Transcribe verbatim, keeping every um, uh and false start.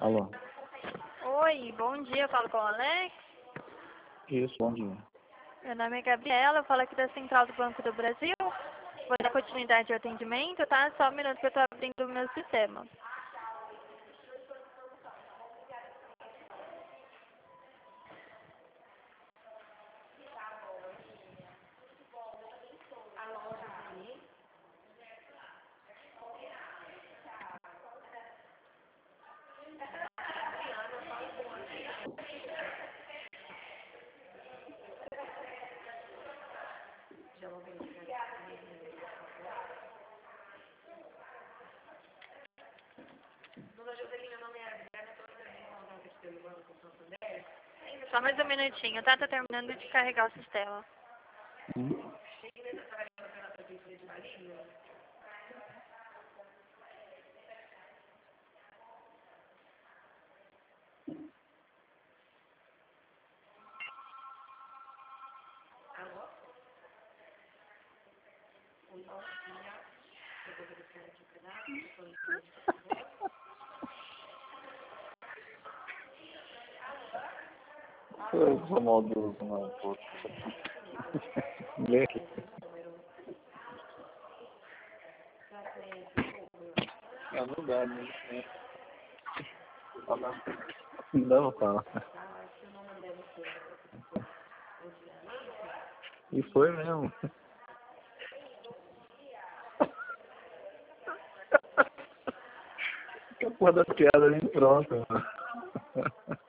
Alô? Oi, bom dia, eu falo com o Alex. Isso, bom dia. Meu nome é Gabriela, eu falo aqui da Central do Banco do Brasil. Vou dar continuidade ao atendimento, tá? Só um minuto que eu tô abrindo o meu sistema. Só mais um minutinho, tá? Tá terminando de carregar o sistema. Hum? Eu sou maldoso, não, pô. Lê aqui. É, não dá, né? É. Não dá pra falar. E foi mesmo. Que porra da piada nem pronta, mano.